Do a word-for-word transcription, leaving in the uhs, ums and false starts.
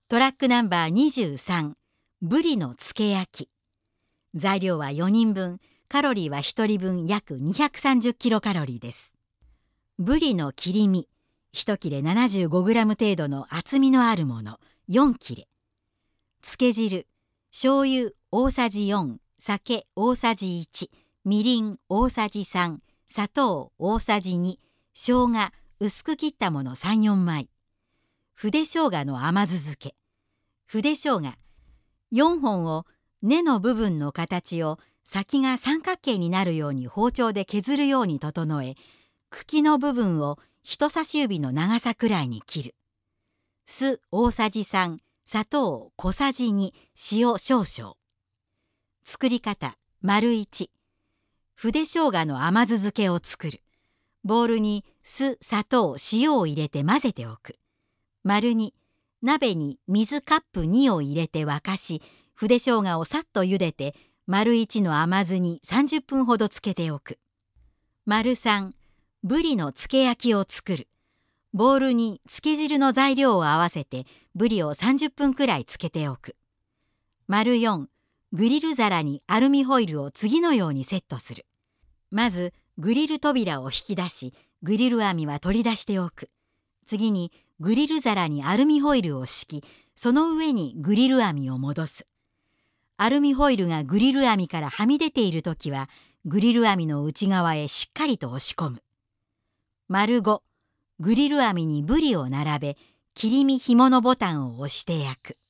トラックナンバーにじゅうさん、ブリの漬け焼き。材料はよにんぶん、カロリーはひとりぶん約にひゃくさんじゅうキロカロリーです。ブリの切り身、いち切れ ななじゅうごグラム 程度の厚みのあるものよん切れ。漬け汁、醤油大さじよん、酒大さじいち、みりん大さじさん、砂糖大さじに、生姜薄く切ったものさん、よんまい。筆生姜の甘酢漬け。筆生姜よんほんを根の部分の形を先が三角形になるように包丁で削るように整え、茎の部分を人差し指の長さくらいに切る。酢大さじさん、砂糖小さじに、塩少々。作り方丸いち、筆生姜の甘酢漬けを作る。ボウルに酢、砂糖、塩を入れて混ぜておく。丸に、鍋に水カップにを入れて沸かし、筆生姜をさっと茹でて、丸いちの甘酢にさんじゅっぷんほどつけておく。丸さん、ブリの漬け焼きを作る。ボウルに漬け汁の材料を合わせて、ブリをさんじゅっぷんくらい漬けておく。丸よん、グリル皿にアルミホイルを次のようにセットする。まず、グリル扉を引き出し、グリル網は取り出しておく。次に、グリル皿にアルミホイルを敷き、その上にグリル網を戻す。アルミホイルがグリル網からはみ出ているときは、グリル網の内側へしっかりと押し込む。丸ご、グリル網にブリを並べ、切り身紐のボタンを押して焼く。